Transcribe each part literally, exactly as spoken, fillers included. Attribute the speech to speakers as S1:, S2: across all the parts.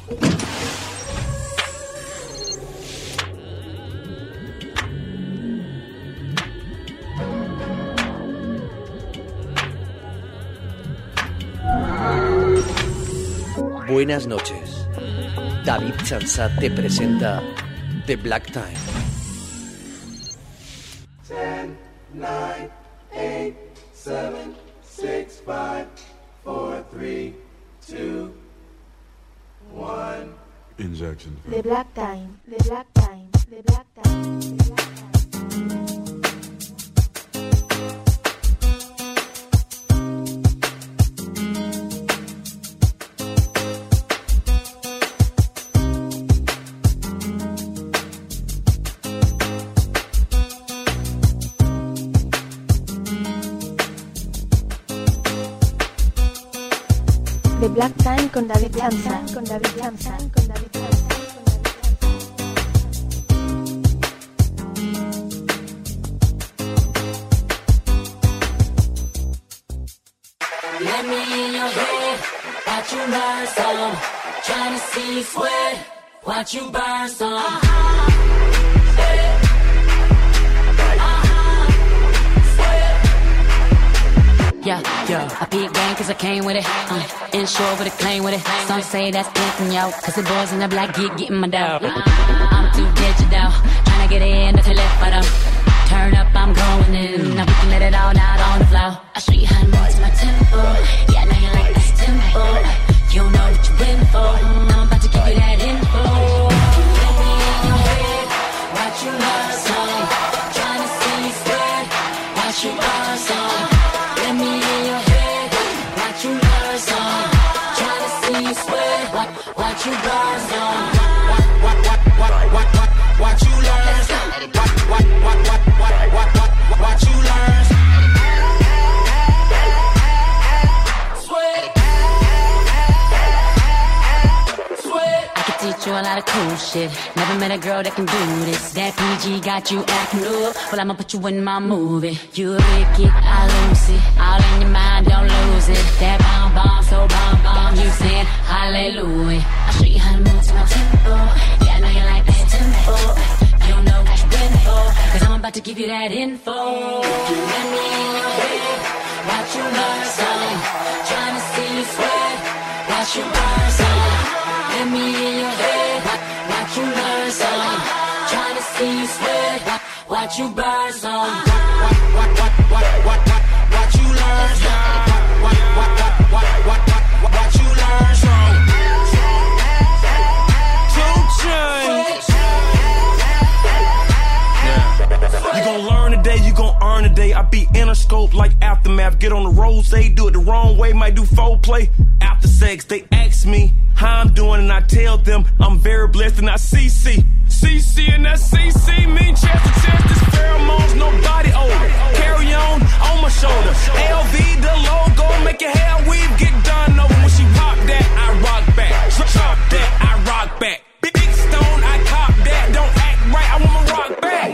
S1: Buenas noches. David Chansat te presenta The Black Time.
S2: ten, nine, eight, seven, six, five, four, three, two, one.
S3: Injection.
S4: The Black Time, The Black Time, The Black Time, The Black Time. The Black Time con David Chansat, con David Chansat, con David Chansat.
S5: Let me in your head, watch you learn some. Trying to see you sweat, watch you burn some. Uh-huh. Sweat. Yeah, yeah, I peep gang cause I came with it. Uh, inshore with a claim with it. Some say that's getting yo, cause the boys in the black geek getting my dough. I'm too digital, tryna get in the left for them. Turn up, I'm going in. Now we can let it all out on the floor. I show you how to move to my tempo. Yeah, I know you like this tempo. You don't know what you're in for. Now I'm about to give you that info. Let me in your head, watch you learn some. Tryna see you sweat, watch you burn some. Let me in your head, watch you learn some. Tryna see you sweat, watch, watch you burn some. Watch, watch, watch, watch, watch, watch, watch you learn some. Watch, watch, watch, watch, watch, watch, watch, watch you learn some. Sweat, sweat. I can teach you a lot of cool shit. Never met a girl that can do this. That P G got you acting up. Well, I'ma put you in my movie. You lick it, I lose it. All in your mind, don't lose it. That bomb bomb, so bomb bomb. You saying hallelujah. I'll show you how to move to my tempo. Yeah, I know you like that tempo. You don't know what you're in for, cause I'm about to give you that info. Let me in your head, watch you learn some. Tryna see you sweat, watch you burn some. Let me in your head, watch you learn some. Tryna see you sweat, watch you burn some. Watch, watch, watch, watch, watch, watch, watch you learn some. Watch, watch, watch, watch, watch, watch, watch you learn some.
S6: You gon' learn today, you gon' earn today. I be Interscope like Aftermath. Get on the roads, they do it the wrong way, might do foreplay. After sex, they ask me how I'm doing, and I tell them I'm very blessed, and I C C. C C and that C C mean chest to chest. This pheromones, no body odor. Carry on, on my shoulder. L V, the logo, make your hair weave, get done over. When she pop that, I rock back. Drop that, I rock back. Big stone, I cop that. Don't act right, I want my rock back.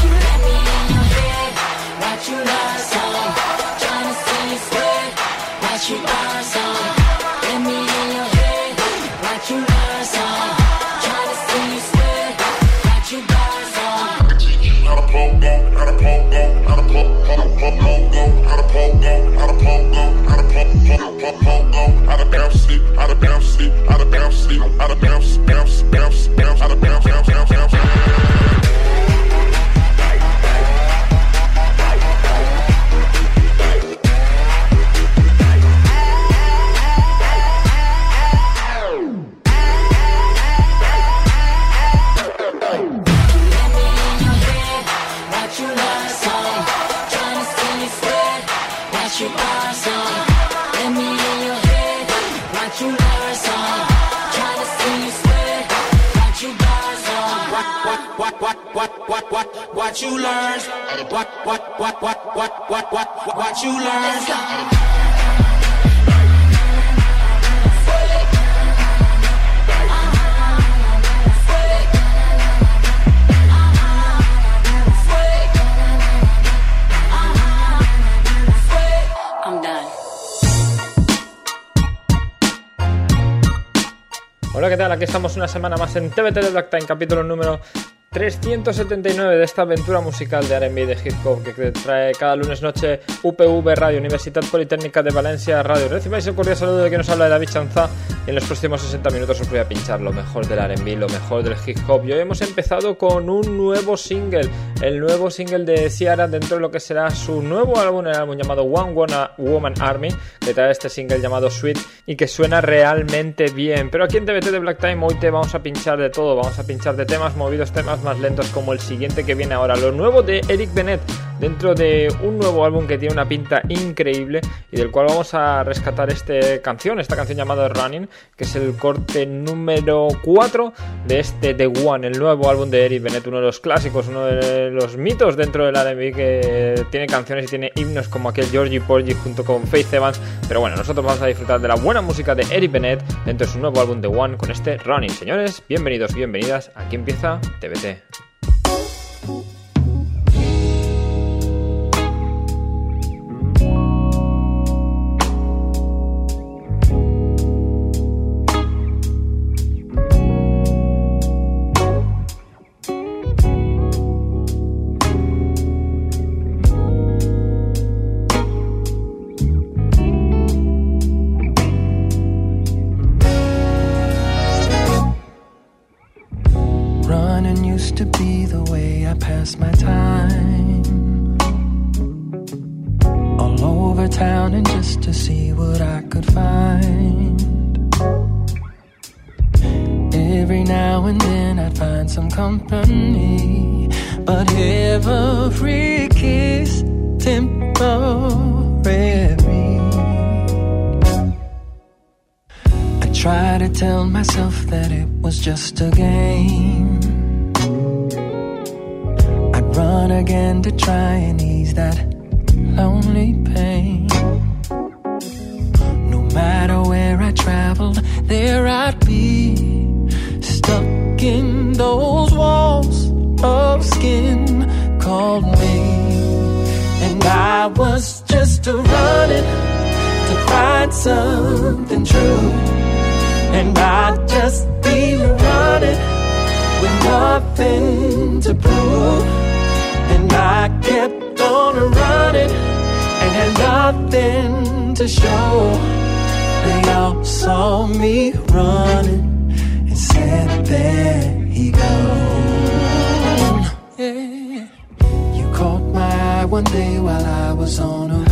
S5: Watch you learn some, tryna see you sweat, watch you burn some. Let me in your head, watch you learn some, tryna see you sweat, watch you burn some.
S3: Out of pogo, out of pogo, out of pogo, out of pogo, out of pogo, out of pogo, out of bouncy, out of bouncy, out of bouncy, out of bounce, bounce, bounce, bounce, out of bounce, bounce, bounce, bounce, bounce.
S5: What you learn, what what what what what what what what you learn.
S7: Hola, ¿qué tal? Aquí estamos una semana más en T V T de Black Time, capítulo número trescientos setenta y nueve de esta aventura musical de R and B de hip hop que trae cada lunes noche U P V Radio, Universitat Politécnica de Valencia Radio. Recibáis un cordial saludo de que nos habla de David Chanza y en los próximos sesenta minutos os voy a pinchar lo mejor del R and B, lo mejor del hip hop. Y hoy hemos empezado con un nuevo single, el nuevo single de Ciara dentro de lo que será su nuevo álbum, el álbum llamado One Woman Army, que trae este single llamado Sweet y que suena realmente bien. Pero aquí en T V T de Black Time hoy te vamos a pinchar de todo, vamos a pinchar de temas movidos, temas más lentos como el siguiente que viene ahora, lo nuevo de Eric Bennett dentro de un nuevo álbum que tiene una pinta increíble y del cual vamos a rescatar esta canción, esta canción llamada Running, que es el corte número cuatro de este The One, el nuevo álbum de Eric Bennett, uno de los clásicos, uno de los mitos dentro del R and B, que tiene canciones y tiene himnos como aquel Georgie Porgy junto con Faith Evans. Pero bueno, nosotros vamos a disfrutar de la buena música de Eric Bennett dentro de su nuevo álbum The One con este Running. Señores, bienvenidos, bienvenidas, aquí empieza T V T.
S8: My time all over town and just to see what I could find. Every now and then I'd find some company, but every kiss temporary. I try to tell myself that it was just a game. Run again to try and ease that lonely pain. No matter where I traveled, there I'd be, stuck in those walls of skin called me. And I was just a running to find something true. And I'd just be running with nothing to prove. And I kept on running and had nothing to show. They all saw me running and said, there he goes. Yeah. You caught my eye one day while I was on a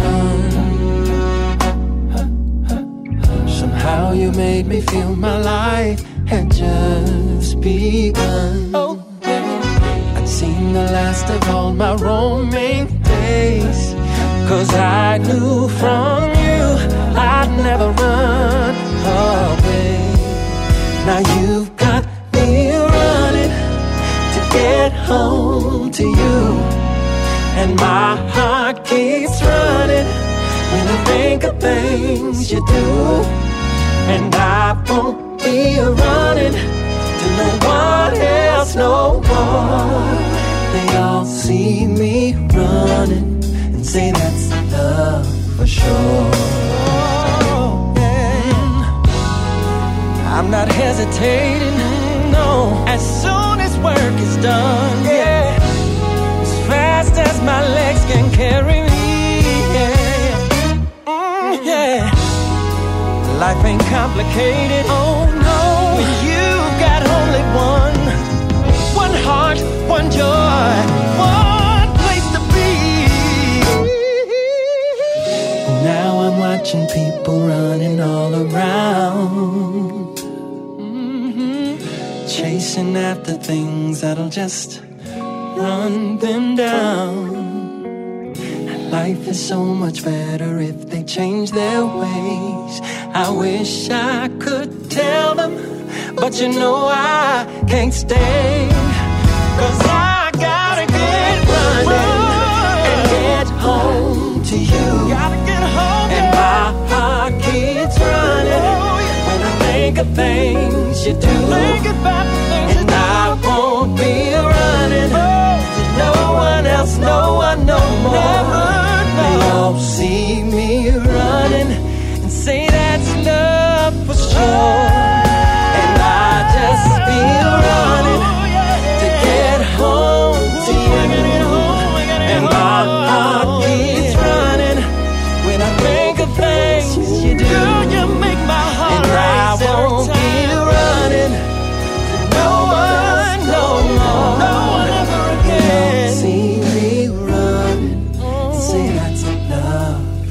S8: run. Somehow you made me feel my life had just begun. Oh. Seen the last of all my roaming days, 'cause I knew from you I'd never run away. Now you've got me running to get home to you, and my heart keeps running when I think of things you do. And I won't be running to no one else no more. They all see me running and say that's love for sure. And I'm not hesitating, no, as soon as work is done, yeah, as fast as my legs can carry me, yeah, mm, yeah. Life ain't complicated, oh no, when you've got only one, one heart, one joy, one place to be. Now I'm watching people running all around, mm-hmm. chasing after things that'll just run them down. Life is so much better if they change their ways. I wish I could tell them, but you know I can't stay. 'Cause I gotta get running and get home to you. Gotta get home, and my heart keeps running when I think of things you do. Think about the things and I won't be running to no one else, no one no more. Never, no. They all see me running and say that's love for sure. And I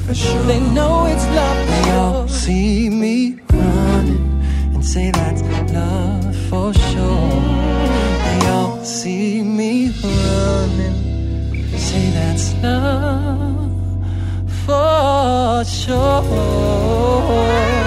S8: for sure. They know it's love. They all see me running and say that's love for sure. They all see me running, say that's love for sure.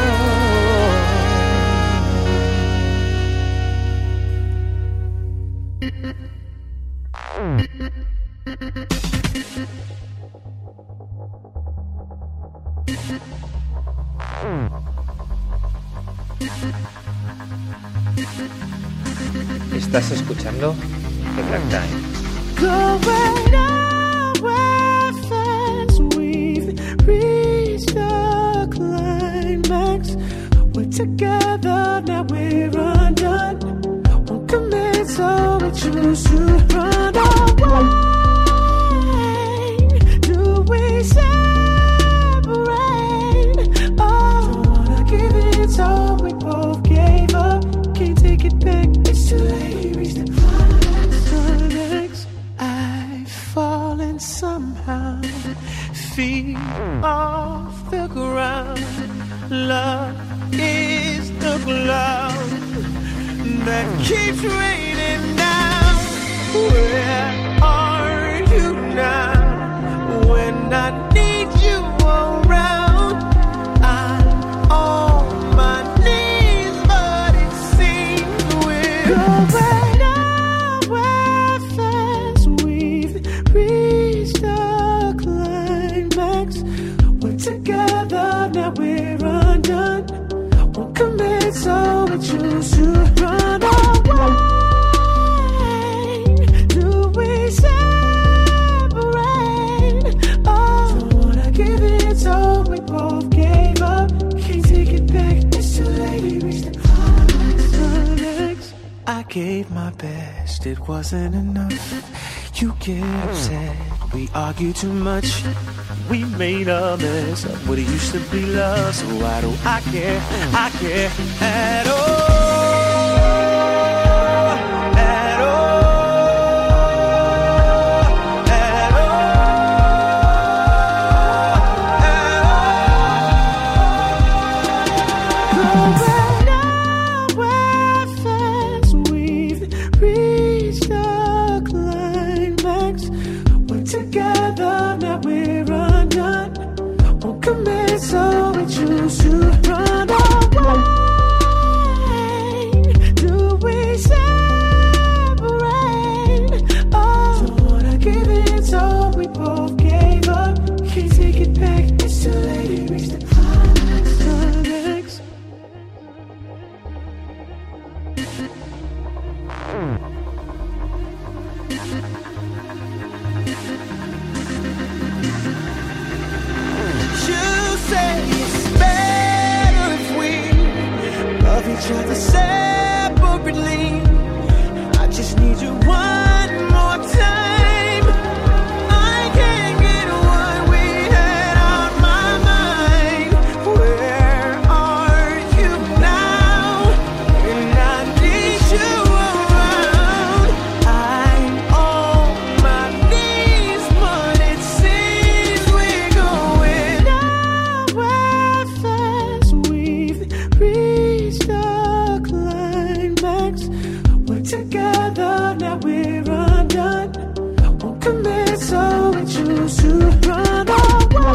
S7: Estás escuchando The Black Time.
S8: Going nowhere fast, we've reached the climax. We're together, now we're undone. Won't commit, so we choose to run away. Do we separate? Oh, don't wanna give it, so we both gave up. Can't take it back, it's too late. Reach the climax. I've fallen somehow, feet off the ground. Love is the cloud that keeps raining down. Where are you now? When I need you around, I'm on my knees, but it seems we're going nowhere fast. We've reached the climax. We're together, now we're undone. Won't commit, so we choose to run away. Do we separate? Oh, don't wanna give it, so we both gave up. Can't take it back, it's too late. We reached the climax. I gave my best, it wasn't enough. You get upset, we argue too much. We made a mess of what it used to be love. So why do I care? I care at all. At all. At all. Going nowhere fast. We've reached the climax. We're together, now we're undone. Won't commit, so we choose to run away. Do we separate? Oh, don't wanna give it, so we both gave up. Can't take it back, it's too late. We reached the climax. You say it's better if we love each other separately. I just need you one more time. I can't get what we had on my mind. Where are you now? And I need you around. I'm on my knees, but it seems we're going nowhere fast. We've reached the climax. We're together, now we're undone. Won't commit, so we choose to run away.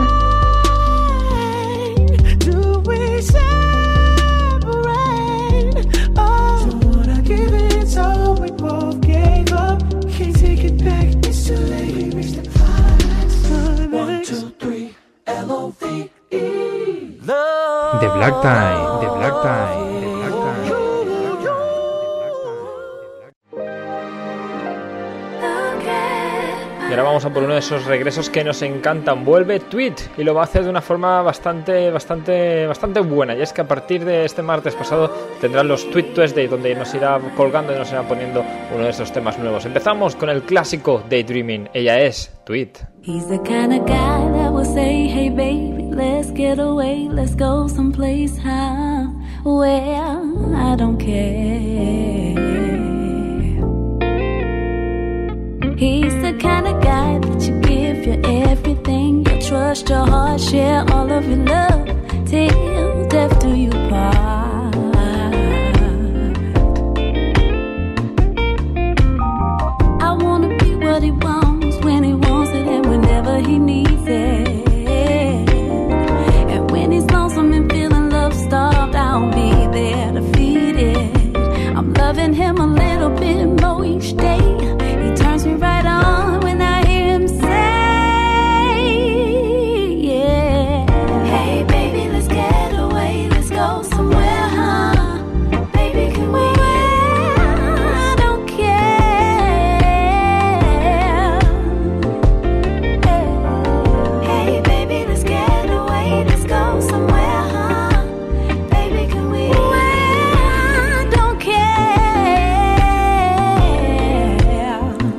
S8: Do we separate? Oh, don't wanna give it, so we both gave up. Can't take it back, it's too late. We reached the climax. One, two, three, L O V E. Love.
S7: The Black Time. The Black Time. The Black Time. Y ahora vamos a por uno de esos regresos que nos encantan. Vuelve Tweet y lo va a hacer de una forma bastante, bastante, bastante buena. Y es que a partir de este martes pasado tendrán los Tweet Tuesday, donde nos irá colgando y nos irá poniendo uno de esos temas nuevos. Empezamos con el clásico Daydreaming. Ella es Tweet.
S9: He's the kind of guy that will say, hey baby, let's get away, let's go someplace, huh? Well, I don't care. He's the kind of guy that you give your everything, your trust. trust your heart, share all of your love, till death do you part. I wanna be what he wants, when he wants it, and whenever he needs it. And when he's lonesome and feeling love-starved, I'll be there to feed it. I'm loving him a little bit more each day. He turns me right on when I hear him say, yeah, hey baby, let's get away, let's go somewhere, huh? Baby, can we? I don't care. Hey baby, let's get away, let's go somewhere, huh? Baby, can we? I don't care.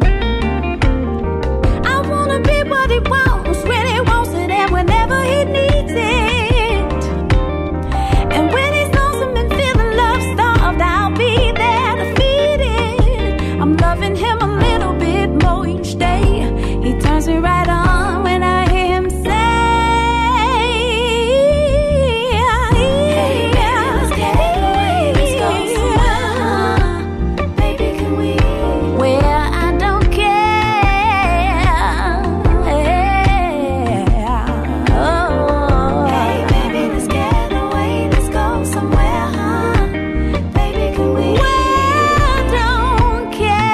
S9: I wanna be what he wants, when he wants it, and whenever he needs it. And when he's lonesome and feeling love-starved, I'll be there to feed it. I'm loving him a little bit more each day. He turns me right on when I hear him say, hey, let's get away, let's go somewhere, baby, can we? Where I don't care. Oh. Hey baby, let's get away, let's go somewhere, huh? Baby, can we? Where I don't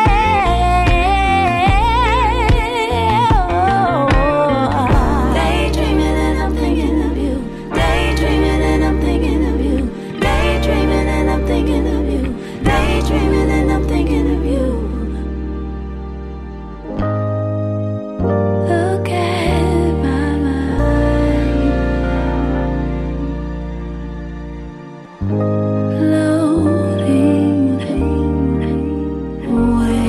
S9: care. Daydreaming and I'm thinking of you. Daydreaming and I'm thinking of you. Daydreaming and I'm thinking of you. Daydreaming and I'm thinking of you. Look at my mind, floating away.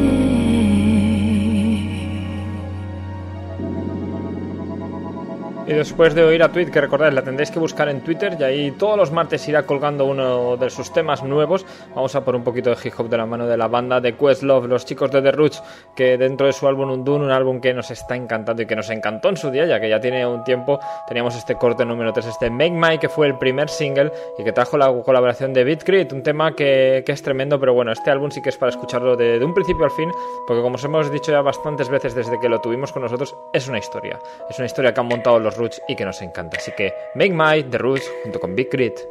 S7: Y después de oír a Tweet, que recordad, la tendréis que buscar en Twitter y ahí todos los martes irá colgando uno de sus temas nuevos. Vamos a por un poquito de hip hop de la mano de la banda de Questlove, los chicos de The Roots, que dentro de su álbum Undune, un álbum que nos está encantando y que nos encantó en su día, ya que ya tiene un tiempo, teníamos este corte número tres, este Make My, que fue el primer single y que trajo la colaboración de Beat Creed, un tema que, que es tremendo, pero bueno, este álbum sí que es para escucharlo de, de un principio al fin, porque como os hemos dicho ya bastantes veces desde que lo tuvimos con nosotros, es una historia, es una historia que han montado los Roots y que nos encanta. Así que Make My, The Roots, junto con Big Creed.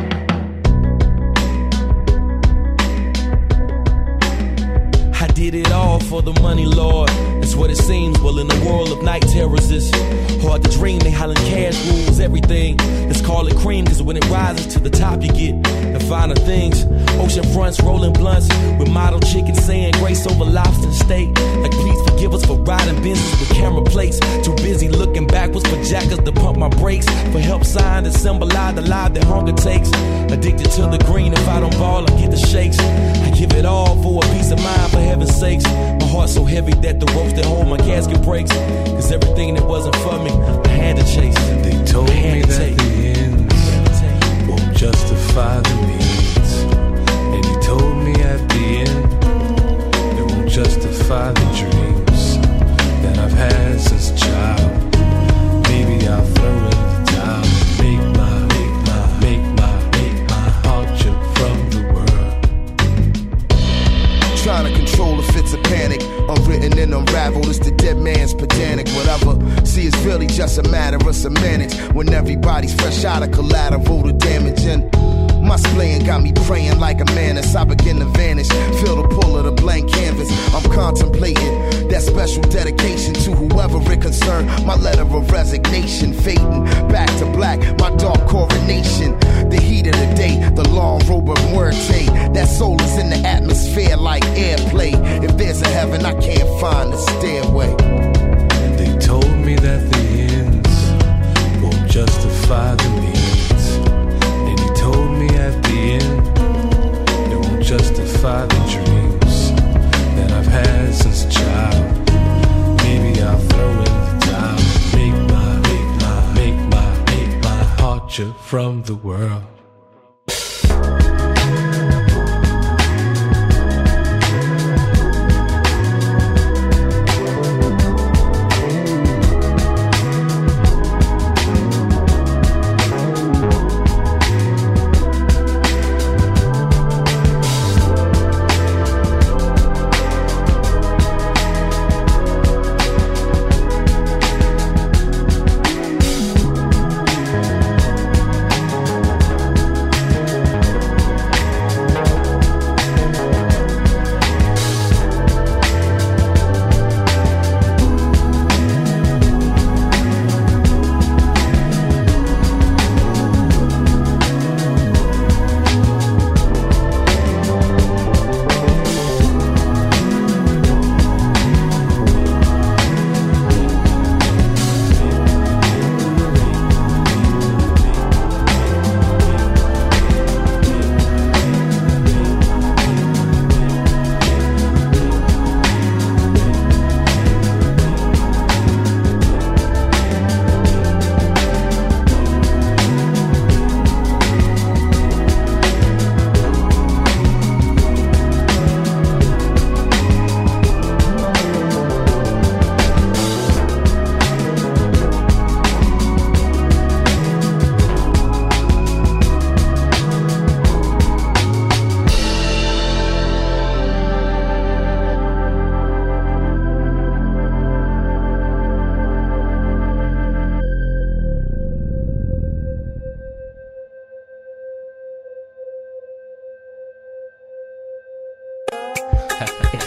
S10: I did it all for the money, Lord. That's what it seems. Well, in the world of night terrors, it's hard to dream. They hollering cash rules everything. Let's call it cream, cause when it rises to the top, you get the finer things. Ocean fronts, rolling blunts with model chicken saying grace over lobster steak. Like, please forgive us for riding Benzes with camera plates. Too busy looking backwards for jackers to pump my brakes. For help sign that symbolize the life that hunger takes. Addicted to the green, if I don't ball, I get the shakes. I give it all for a peace of mind, for heaven's sakes. My heart's so heavy that the ropes that hold my casket breaks. Cause everything that wasn't for me, I had to chase.
S8: They told me that the ends won't justify the means. And he told me at the end, it won't justify the dreams that I've had since a child. Maybe I'll throw in the towel. Make my, make my, make my, make my heart jump from the world.
S11: Trying to control the fits of panic, unwritten and unraveled. It's the dead man's pedantic, whatever. See, it's really just a matter of semantics when everybody's fresh out of collateral to damage. And my splaying got me praying like a menace. I begin to vanish, feel the pull of the blank canvas. I'm contemplating that special dedication to whoever it concerned. My letter of resignation, fading back to black, my dark coronation. The heat of the day, the long robe of muerte. That soul is in the atmosphere like airplay. If there's a heaven, I can't find the stairway.
S8: They told me that the ends won't justify the means. And he told me at the end, it won't justify the dreams that I've had since a child. Maybe I'll throw in the towel. Make my, make my, make my, make my heart jump from the world.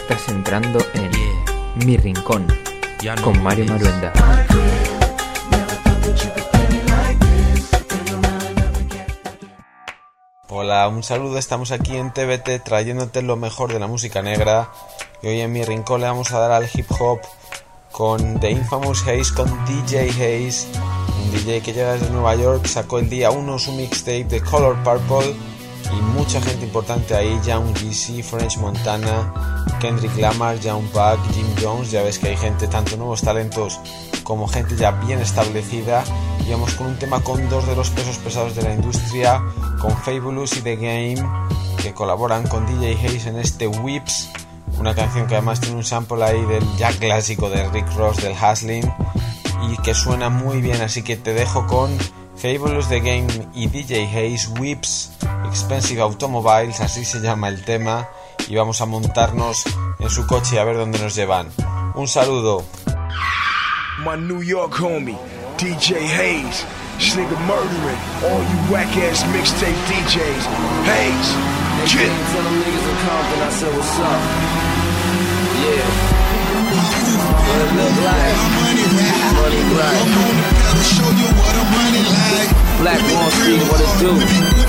S12: Estás entrando en Mi Rincón con Mario Maruenda.
S13: Hola, un saludo, estamos aquí en T V T trayéndote lo mejor de la música negra y hoy en Mi Rincón le vamos a dar al hip hop con The Infamous Haze, con D J Haze, un D J que llega desde Nueva York, sacó el día uno su mixtape de Color Purple y mucha gente importante ahí, Young Jeezy, French Montana, Kendrick Lamar, Young Buck, Jim Jones. Ya ves que hay gente, tanto nuevos talentos como gente ya bien establecida, y vamos con un tema con dos de los pesos pesados de la industria, con Fabulous y The Game, que colaboran con D J Haze en este Whips, una canción que además tiene un sample ahí del ya clásico de Rick Ross, del Hustling, y que suena muy bien, así que te dejo con Fabulous, The Game y D J Haze, Whips, Expensive Automobiles, así se llama el tema, y vamos a montarnos en su coche a ver dónde nos llevan. Un saludo.
S14: My New York homie, D J Haze, this nigga murdering all you whack ass mixtape D Js. Haze,
S15: Hey, yeah. Tell them niggas in Compton I said what's up. Yeah. What it look like? Money right. I'm on the pedal, show you what I'm running like. Black Wall Street, what it do?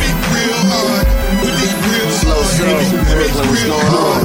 S15: Slow slow, Brooklyn, what's going on?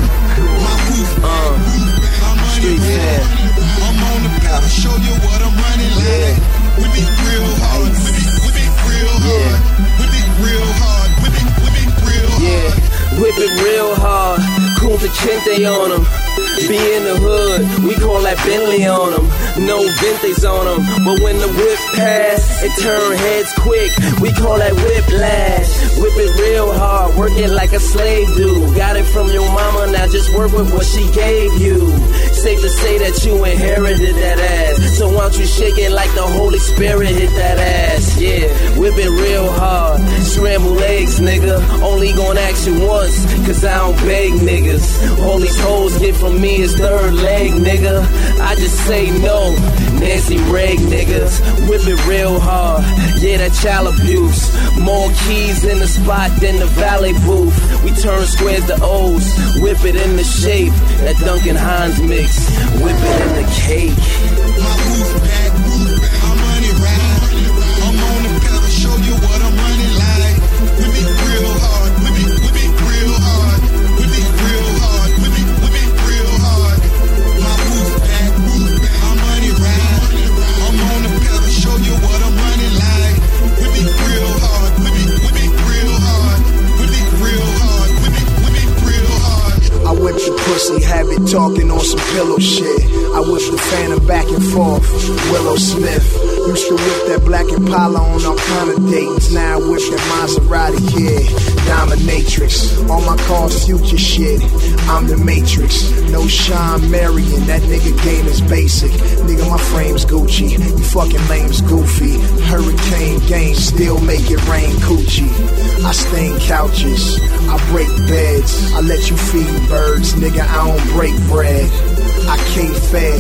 S15: Uh, street fan. I'm on the pedal, show you what I'm running like. We be real hard, we be, we be real hard, we be real hard, we be, we be real hard. Yeah, whip it real hard, Kunta Kinte on them. Be in the hood, we call that Bentley on them. No Vintage on them, but when the whip pass, it turn heads quick. We call that whiplash. Whip it real hard, work it like a slave do. Got it from your mama, now just work with what she gave you. Safe to say that you inherited that ass, so why don't you shake it like the Holy Spirit hit that ass? Yeah, whip it real hard, scramble eggs, nigga. Only gon' ask you once, cause I don't beg niggas. All these hoes get from me is third leg, nigga. I just say no, Nancy Reagan niggas. Whip it real hard, yeah, that child abuse. More keys in the spot than the valet booth. We turn squares to O's, whip it in the shape, that Duncan Hines mix. Whip it in the cake. My roof back, roof back, I'm running round. I'm on the pedal, show you what I'm running like. We be real hard, we be, we be real hard. We be real hard, we be, we be real hard. My roof back, roof back, I'm running round. I'm on the pedal, show you what I'm running like. We be real hard, we be, we be real hard. We be real hard, we be, we be real hard.
S14: I whip the pussy, have it talking on some pillow shit. I whip the phantom back and forth, Willow Smith. Used to whip that black Impala on all kind of dates. Now I whip that Maserati, yeah, dominatrix. All my cars future shit, I'm the Matrix. No Sean Marion, that nigga game is basic. Nigga, my frame's Gucci, you fucking lame's goofy. Hurricane game, still make it rain coochie. I stain couches, I break beds. I let you feed birds, nigga, I don't break bread. I can't fed,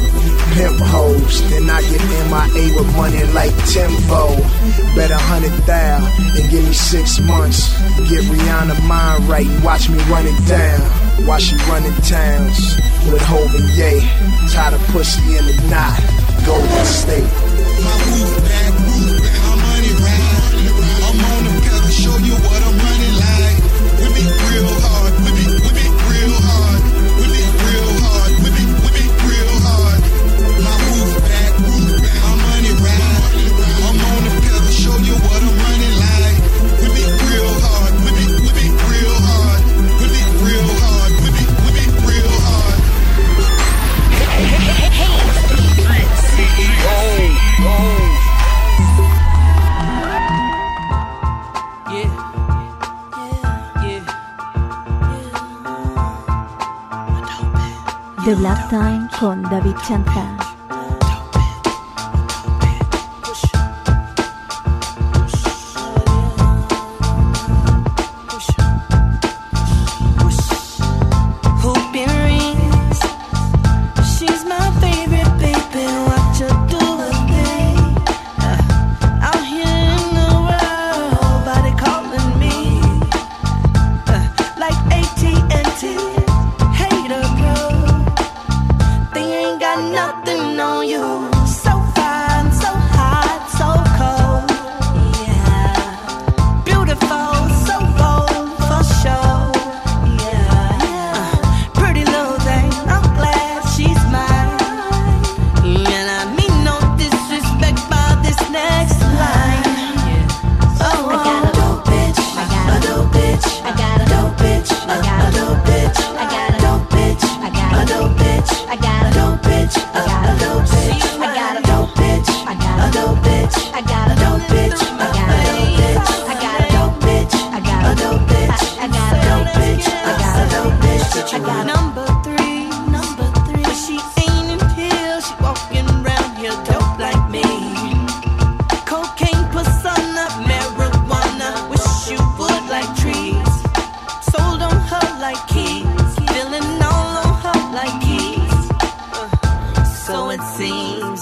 S14: pimp hoes, then I get M I A with money like Timbo. Bet a hundred thou and give me six months. Get Rihanna mind right and watch me run it down. While she running towns with Hov and Ye. Tie the pussy in the knot, Golden State. My roof back, roof back, I'm running round. I'm on the pedal, show you what I'm running like. We be real hard, we be, we be real hard. We be real hard, we be, we be real hard. My roof back, roof back, I'm running round. I'm on the pedal, show you what I'm running like. We be real hard, we be, we be real hard. We be real hard, we be, we be real hard. Hey, hey, hey, hey, hey. Boom, boom.
S4: The Black Time con David Chanzan.
S16: Hater,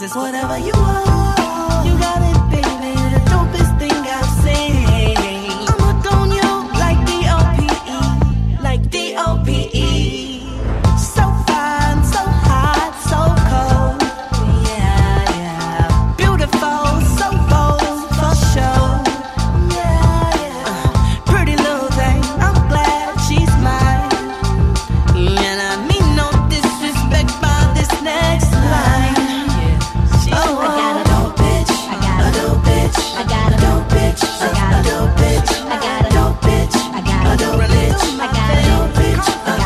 S16: it's whatever you want. You got it, baby, the dopest thing I've seen. I'm hooked on you like D O P E, like D O P E. So fine, so hot, so cold. Yeah, yeah. Beautiful, so bold, for sure. Yeah, yeah. Uh, pretty little thing, I'm glad she's mine. And I mean no disrespect by this next line. Yeah. Oh, I got a dope bitch. I got a dope bitch. I got a dope bitch. I got a dope bitch. I got a dope bitch. I got a dope bitch. I got a dope bitch.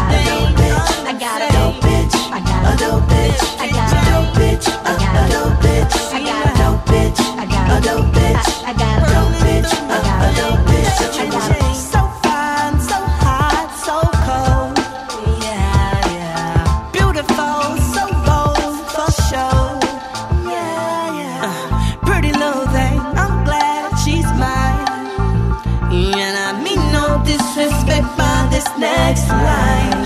S16: I got a dope bitch. I got a dope bitch. I got a dope bitch. I got a dope bitch. I got a dope bitch. I got a dope bitch. I got a dope bitch. I got a dope bitch. I got a so fine, so hot, so cold. Yeah, yeah. Beautiful, so bold, for sure. Yeah, yeah. Uh, pretty little thing, I'm glad she's mine. And I mean no disrespect by this next line.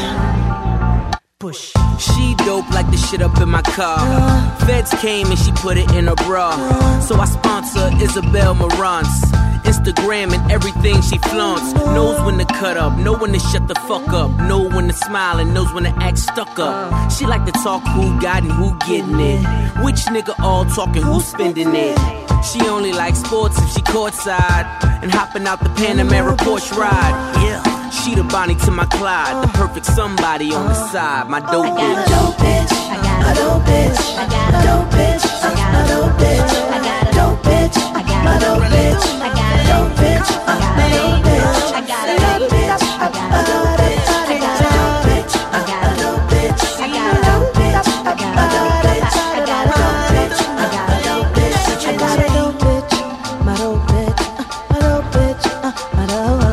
S17: Push. She dope like the shit up in my car. Feds came and she put it in her bra. So I sponsor Isabel Marantz. Instagram and everything she flaunts. Knows when to cut up, know when to shut the fuck up. Know when to smile and knows when to act stuck up. She like to talk who got and who getting it. Which nigga all talking, who's spending it. She only likes sports if she courtside and hopping out the Panamera Porsche ride. Yeah. She the Bonnie to my Clyde, the perfect somebody on the side. My dope bitch. I got a dope bitch. I got a dope bitch. I got a dope bitch. I got a dope bitch. I got a dope bitch. I got a dope bitch. I got a dope bitch. I got a dope bitch. I got a dope bitch. I got a dope bitch. I got a dope bitch. I got a dope bitch. I got a dope bitch. I got a dope bitch. I got a dope bitch. I got a dope bitch. I got a dope bitch. My dope bitch. My dope bitch. My dope bitch.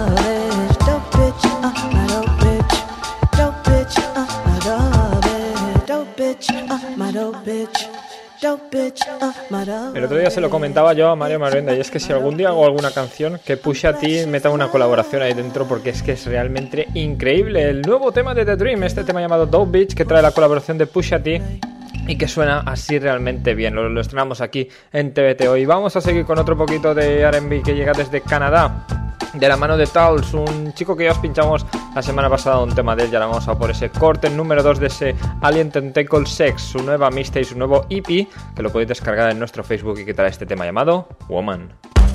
S7: El otro día se lo comentaba yo a Mario Maruenda, y es que si algún día hago alguna canción, que Pusha T meta una colaboración ahí dentro, porque es que es realmente increíble. El nuevo tema de The Dream, este tema llamado Dope Bitch, que trae la colaboración de Pusha T y que suena así realmente bien. Lo, lo estrenamos aquí en T V T hoy. Vamos a seguir con otro poquito de R and B que llega desde Canadá, de la mano de Towles, un chico que ya os pinchamos la semana pasada un tema de él. Ya la vamos a por ese corte número dos de ese Alien Tentacle Sex, su nueva mixtape, su nuevo E P, que lo podéis descargar en nuestro Facebook y que trae este tema llamado Woman.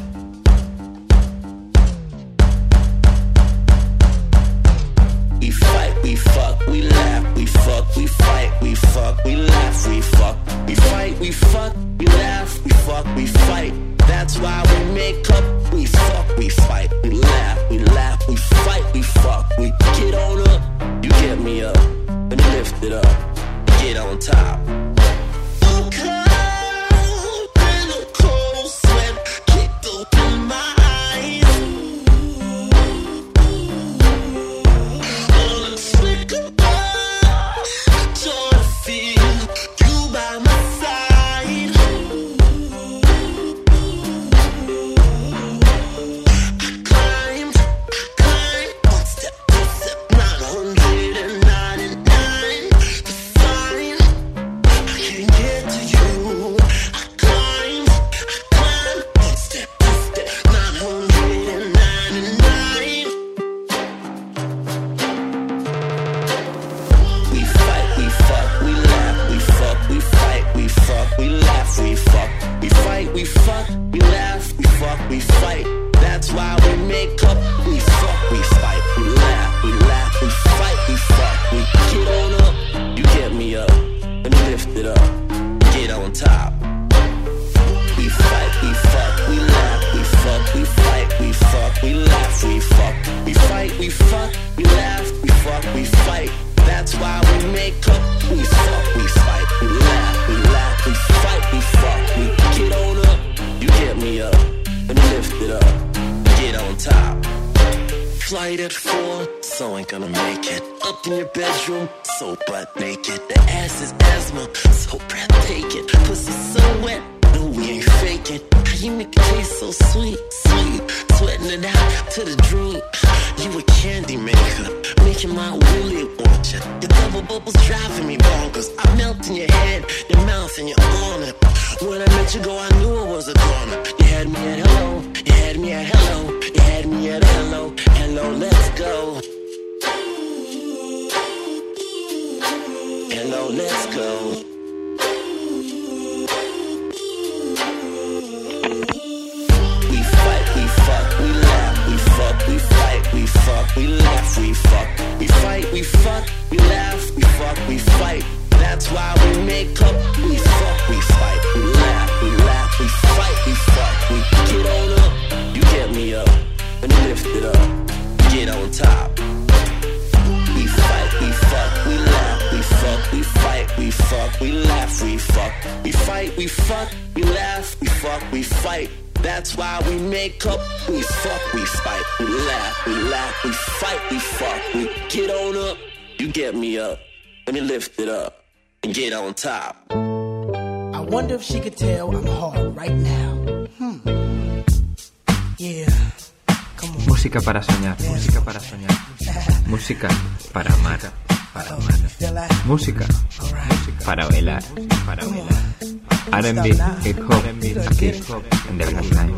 S18: We fight, we fuck, we laugh, we fuck, we fight, we fuck, we laugh, we fuck, we fight, we fuck, we laugh, we fuck, we fight. That's why we make up, we fuck, we fight, we laugh, we laugh, we fight, we fuck, we get on up, you get me up, and lift it up, get on top.
S16: You make it taste so sweet, sweet. Sweating it out to the dream.
S18: You a candy maker, making my willy want ya. Your double bubbles driving me bonkers. I melt in your head, your mouth, and your honor. When I let you go, I knew it was a corner. You had me at hello, you had me at hello, you had me at hello, hello, let's go. Hello, let's go. We fight, we fuck, we laugh, we fuck, we fight, we fuck, we laugh, we fuck. We fight, we fuck, we laugh, we fuck, we fight. That's why we make up. We fuck, we fight, we laugh, we laugh, we fight, we fuck. We get on up, you get me up, and lift it up, get on top. We fight, we fuck, we laugh, we fuck, we fight, we fuck, we laugh, we fuck. We fight, we fuck, we laugh, we fuck, we fight. That's why we make up. We fuck, we fight, we laugh, we laugh, we fight, we fuck. We get on up, you get me up, let me lift it up and get on top.
S14: I wonder if she could tell I'm hard right now. Hmm. Yeah.
S12: Música para soñar, música para soñar. Música para amar, para amar. Música para bailar, para bailar. R and B, hip hop, aquí en The Black Time.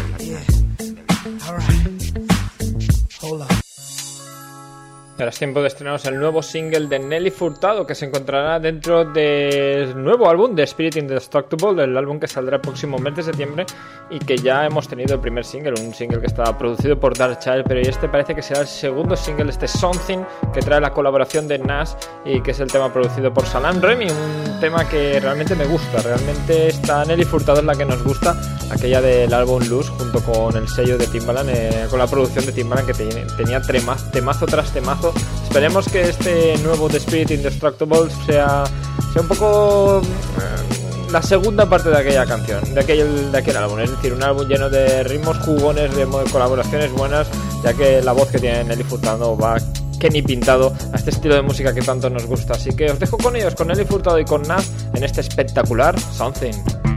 S14: Hold on.
S7: Ahora es tiempo de estrenaros el nuevo single de Nelly Furtado, que se encontrará dentro del nuevo álbum de Spirit Indestructible, el álbum que saldrá el próximo mes de septiembre y que ya hemos tenido el primer single, un single que estaba producido por Darkchild, pero este parece que será el segundo single, este Something, que trae la colaboración de Nas y que es el tema producido por Salam Remy, un tema que realmente me gusta. Realmente esta Nelly Furtado es la que nos gusta, aquella del álbum Loose junto con el sello de Timbaland, eh, con la producción de Timbaland, que te, tenía tremaz, temazo tras temazo. Esperemos que este nuevo The Spirit Indestructible sea, sea un poco eh, la segunda parte de aquella canción, de aquel, de aquel álbum, es decir, un álbum lleno de ritmos jugones, de colaboraciones buenas, ya que la voz que tiene Nelly Furtado va que ni pintado a este estilo de música que tanto nos gusta. Así que os dejo con ellos, con Nelly Furtado y con Nas, en este espectacular Something.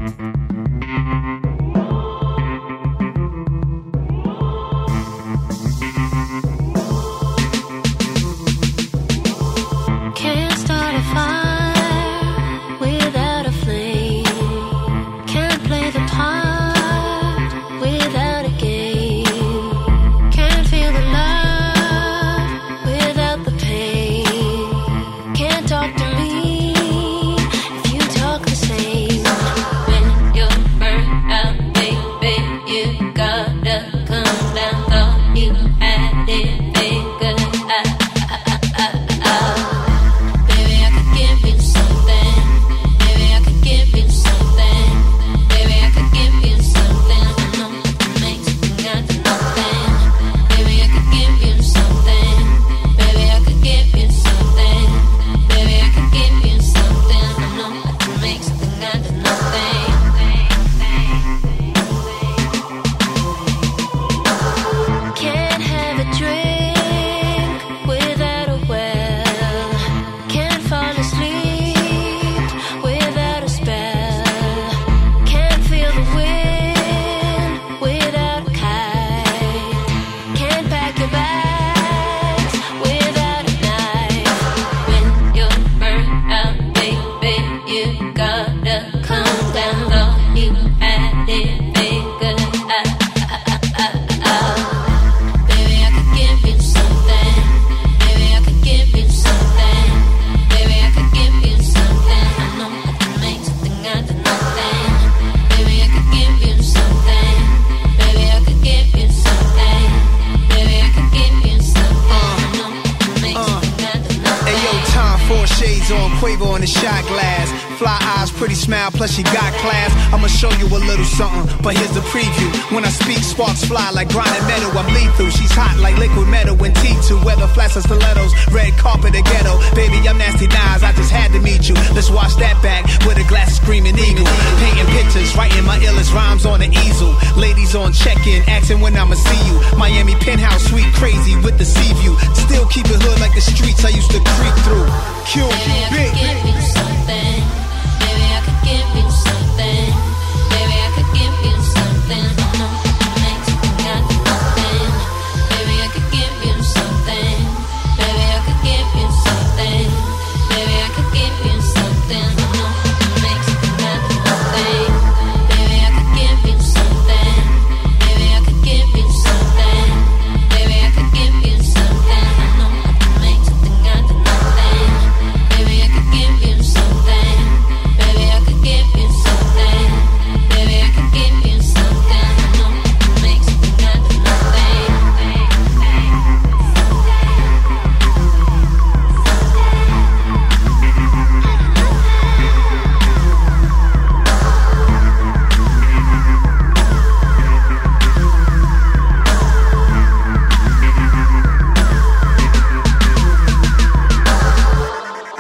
S14: Quavo in a shot glass. Fly eyes, pretty smile, plus she got class. I'ma show you a little something, but here's the preview. When I speak, sparks fly like grinding metal. I'm lethal. She's hot like liquid metal in T two. Weather flats and stilettos, red carpet or ghetto. Baby, I'm Nasty Nas, I just had to meet you. Let's watch that back with a glass of screaming eagle. Painting pictures, writing my illest rhymes on the easel. Ladies on check-in, asking when I'ma see you. Miami penthouse, sweet crazy with the sea view. Still keep it hood like the streets I used to creep through. Q, big.
S9: Give you something, baby, I could give you something, baby, I could give you something, no, it makes me got nothing, baby, I could give you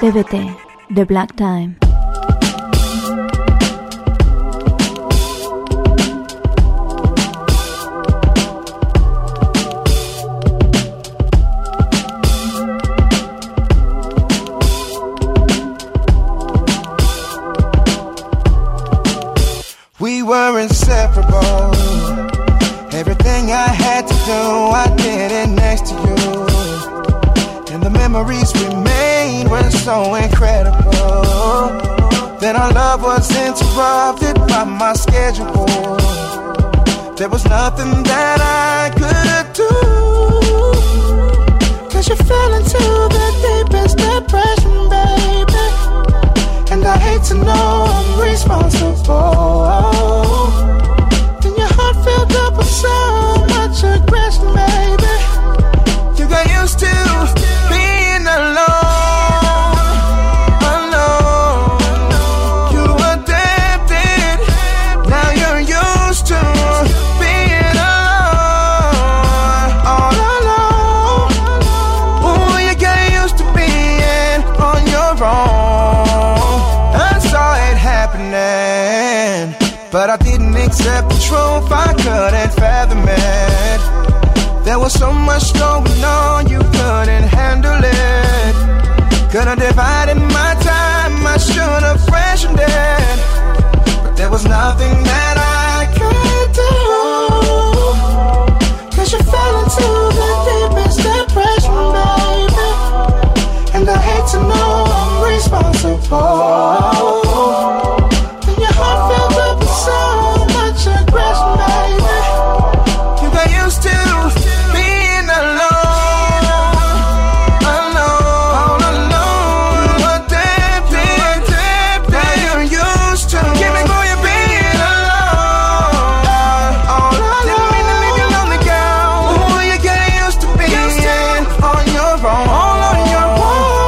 S4: T V T, The Black Time.
S15: We were inseparable. Everything I had to do, I did it next to you. And the memories we made were so incredible. Then our love was interrupted by my schedule. There was nothing that I could do, 'cause you fell into the deepest depression, baby. And I hate to know I'm responsible. Then your heart filled up with so much aggression, baby. You got used to being alone, alone. You adapted, now you're used to being alone, all alone. Ooh, you got used to being on your own. I saw it happening, but I didn't accept the truth, I couldn't fathom it. There was so much going on, you couldn't handle it. Could've divided my time, I should've rationed it. But there was nothing that I could do, 'cause you fell into the deepest depression, baby. And I hate to know I'm responsible. And your heart filled up with so much aggression, baby. You got used to being alone, alone, all alone. You adapted, now you're used to. Give me more, you're being alone, all alone. Didn't mean to leave you lonely, girl. Ooh, you got used to being on your own, all on your own.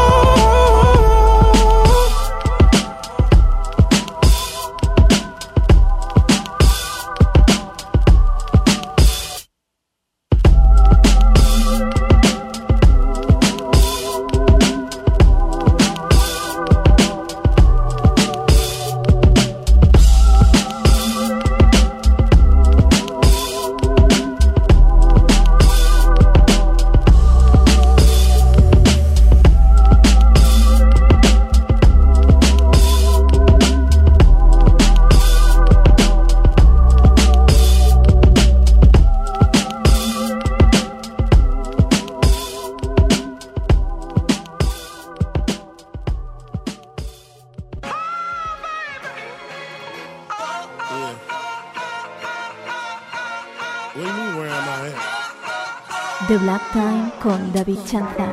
S4: The Black Time con David Chanza.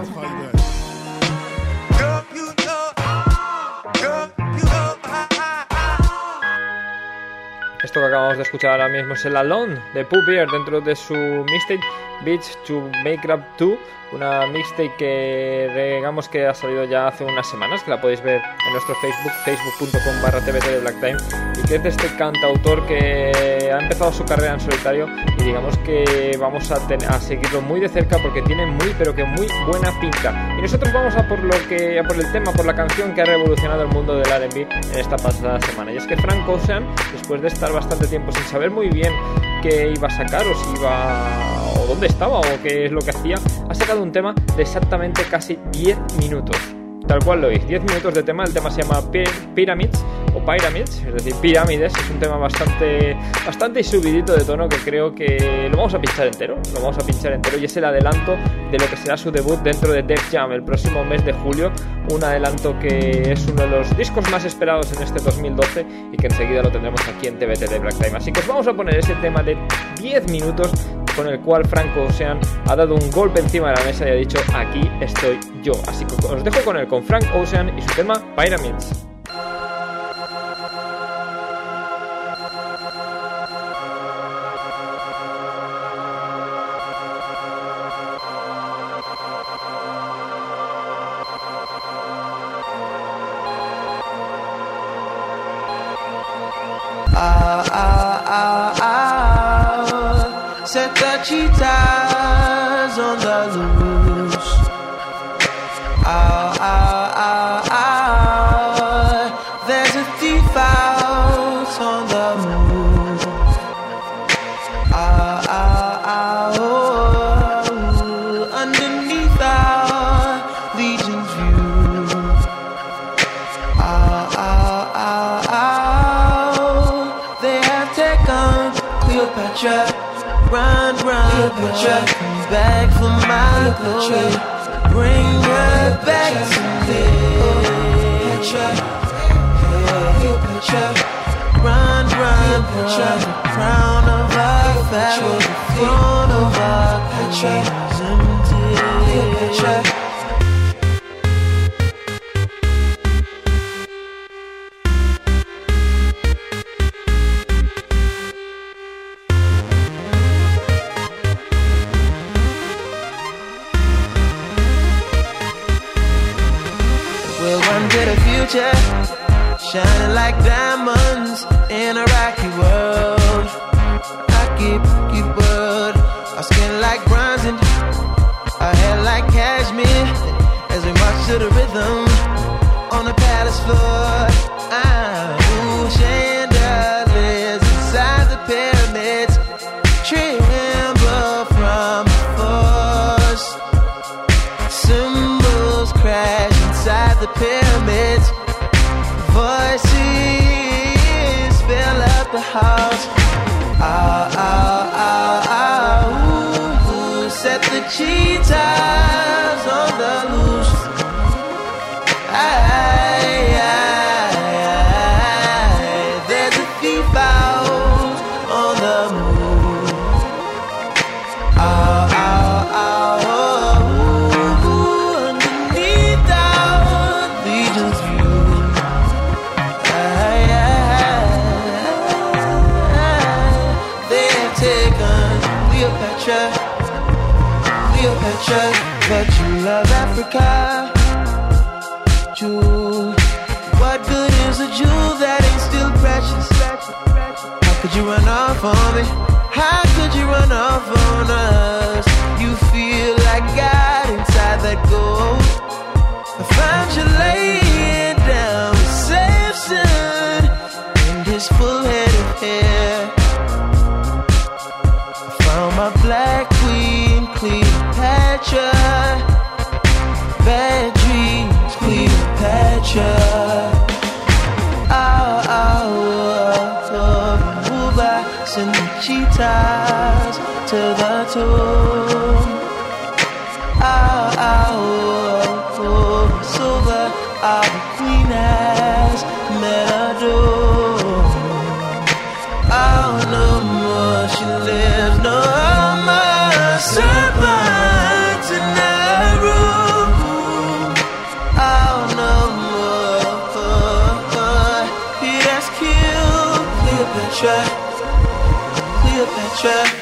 S7: Esto que acabamos de escuchar ahora mismo es el Alone de Pooh Bear dentro de su mixtape Beach to Make Up To, una mixtape que digamos que ha salido ya hace unas semanas, que la podéis ver en nuestro Facebook, facebook punto com barra T V T de Black Time, y que es de este cantautor que ha empezado su carrera en solitario y digamos que vamos a, ten- a seguirlo muy de cerca porque tiene muy pero que muy buena pinta. Y nosotros vamos a por lo que a por el tema, por la canción que ha revolucionado el mundo del R and B en esta pasada semana, y es que Frank Ocean, después de estar bastante tiempo sin saber muy bien qué iba a sacar o si iba o dónde estaba o qué es lo que hacía, ha sacado un tema de exactamente casi diez minutos. Tal cual lo oís, diez minutos de tema. El tema se llama Pyramids o Pyramids, es decir, pirámides. Es un tema bastante bastante subidito de tono que creo que lo vamos a pinchar entero. Lo vamos a pinchar entero y es el adelanto de lo que será su debut dentro de Def Jam el próximo mes de julio. Un adelanto que es uno de los discos más esperados en este dos mil doce y que enseguida lo tendremos aquí en T V T de Black Time. Así que os vamos a poner ese tema de diez minutos con el cual Frank Ocean ha dado un golpe encima de la mesa y ha dicho: aquí estoy yo. Así que os dejo con él, con Frank Ocean y su tema Pyramids.
S15: Ah, ah, ah, ah. Set the cheetahs on the loose. Ah, ah, ah, ah.
S19: Cleopatra, run, run, Cleopatra, come back for my glory, bring her back to me. Cleopatra, run, run, run, the crown of our Pharaoh, the throne of our country is empty. Cleopatra. Shining like diamonds in a rocky world, rocky, rocky world. Our skin like bronze and our hair like cashmere. As we march to the rhythm on the palace floor, ah, ooh, chandeliers inside the pyramids tremble from the force. Cymbals crash inside the pyramids. Voices fill up the house. Ah, ah, ah, ah, ooh, ooh. Set the cheetahs on the loose. Aye, aye, aye. There's a thief out on the move. Ah, ah, ah, oh, ooh, underneath our legion's view. Cleopatra, Cleopatra, but you love Africa. Jewel, what good is a jewel that ain't still precious? How could you run off on me? How could you run off on us? You feel like God inside that gold. I found you laying down with Samson and his full head of hair. My black queen, Cleopatra, bad dreams, Cleopatra. Oh, oh, oh, move back, send the cheetahs to the tomb. Oh, oh, oh, silver, our queen has met a doom. Oh, no more she lives, no more serpents in the room. Oh, no more, he has killed Cleopatra, Cleopatra.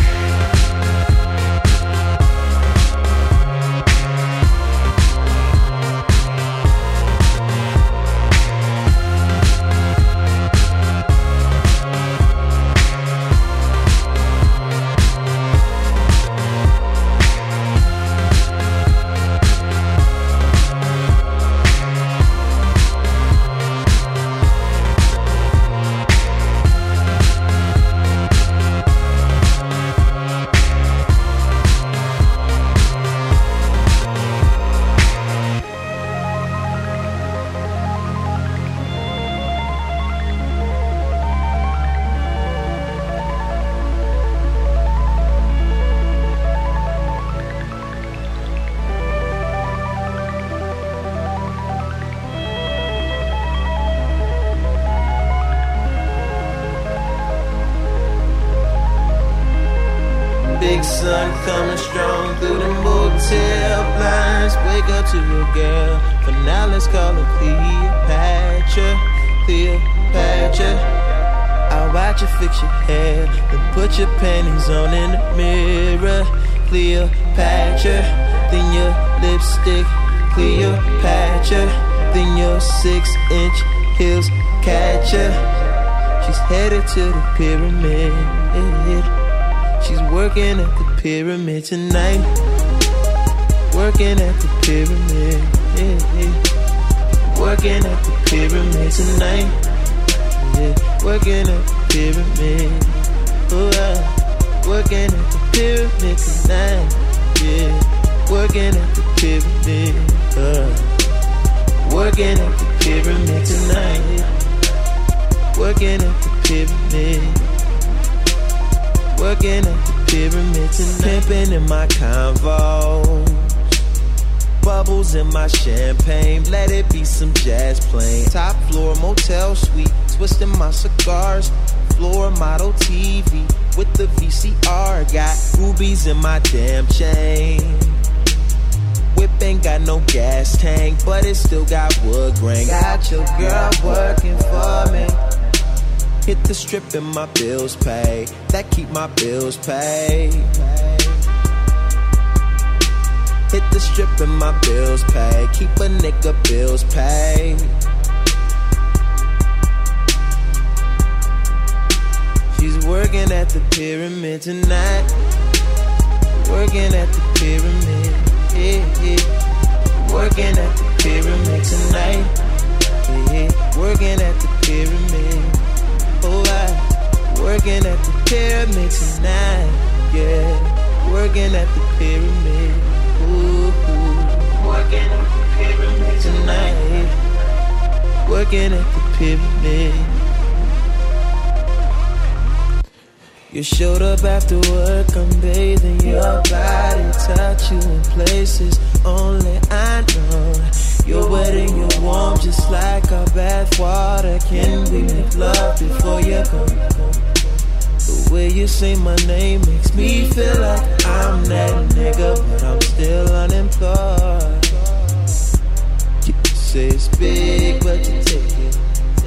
S19: Big sun coming strong through the motel blinds. Wake up to your girl, for now let's call her Cleopatra, Cleopatra. I'll watch you fix your hair, then put your panties on in the mirror. Cleopatra, then your lipstick, Cleopatra, then your six inch heels catch her. She's headed to the pyramid. She's working at the pyramid tonight. Working at the pyramid. Working at the pyramid tonight. Yeah, working at the pyramid. Oh, uh, working at the pyramid tonight. Yeah, working at the pyramid. Uh, working at the pyramid tonight. Working at the pyramid. Working at the pyramid tonight, pimping in my Convo. Bubbles in my champagne, let it be some jazz playing. Top floor motel suite, twisting my cigars. Floor model T V with the V C R. Got rubies in my damn chain. Whip ain't got no gas tank, but it still got wood grain. Got your girl working for me. Hit the strip and my bills pay. That keep my bills paid. Hit the strip and my bills pay. Keep a nigga bills paid. She's working at the pyramid tonight. Working at the pyramid, yeah, yeah. Working at the pyramid tonight, yeah, yeah. Working at the pyramid, oh I. Working at the pyramid tonight, yeah. Working at the pyramid, ooh, ooh. Working at the pyramid tonight. Working at the pyramid. You showed up after work, I'm bathing your body, touch you in places only I know. You're wet and you're warm, just like our bath water. Can we make love before you go? The way you say my name makes me feel like I'm that nigga, but I'm still unemployed. You say it's big, but you take it.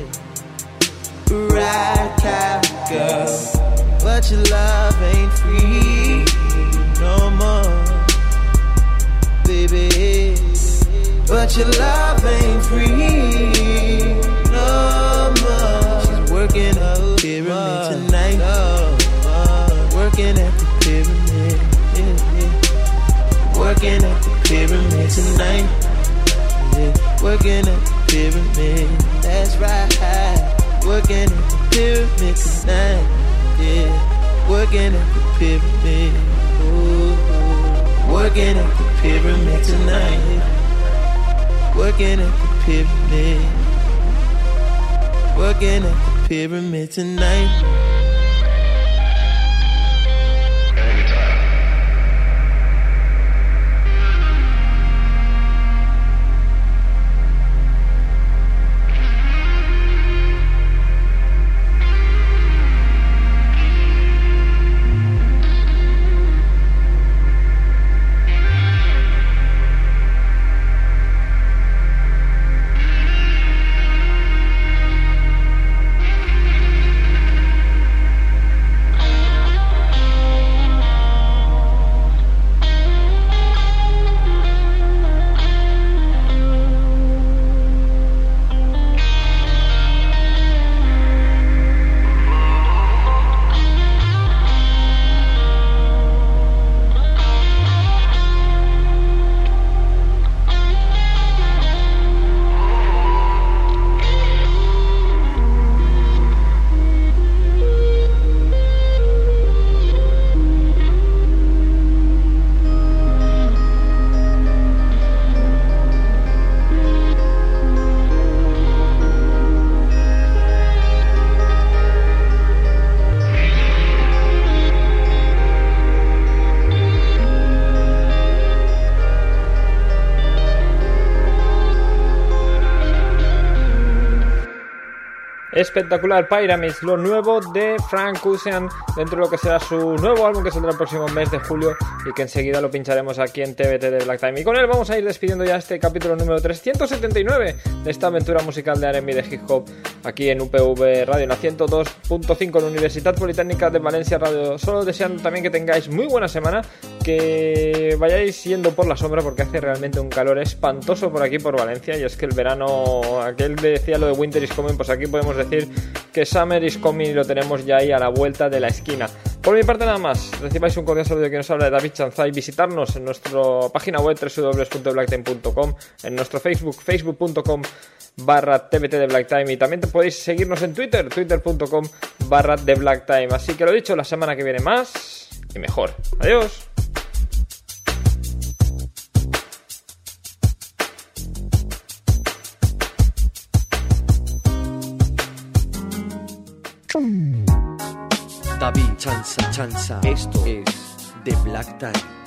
S19: Right, cow, girl. But your love ain't free no more, baby. But your love ain't free no more. She's working at the pyramid tonight, working at the pyramid, yeah, yeah. Working at the pyramid tonight, yeah. Working at the pyramid, that's right. Working at the pyramid tonight. Yeah, working at the pyramid, ooh, ooh. Working at the pyramid tonight. Working at the pyramid. Working at the pyramid tonight.
S7: Espectacular Pyramids, lo nuevo de Frank Ocean dentro de lo que será su nuevo álbum que saldrá el próximo mes de julio y que enseguida lo pincharemos aquí en T V T de Black Time. Y con él vamos a ir despidiendo ya este capítulo número trescientos setenta y nueve de esta aventura musical de R and B de hip hop aquí en U P V Radio, en la ciento dos punto cinco en la Universidad Politécnica de Valencia Radio. Solo deseando también que tengáis muy buena semana, que vayáis yendo por la sombra porque hace realmente un calor espantoso por aquí por Valencia, y es que el verano, aquel decía lo de Winter is coming, pues aquí podemos decir que Summer is coming y lo tenemos ya ahí a la vuelta de la esquina. Por mi parte nada más, recibáis un cordial saludo de quien nos habla, de David Chanzay. Visitarnos en nuestra página web doble u doble u doble u punto blacktime punto com, en nuestro Facebook, facebook punto com barra T V T de Blacktime, y también podéis seguirnos en Twitter, twitter punto com barra de Blacktime. Así que lo dicho, la semana que viene más y mejor. Adiós.
S1: David, Chanza, Chanza. Esto es The Black Time.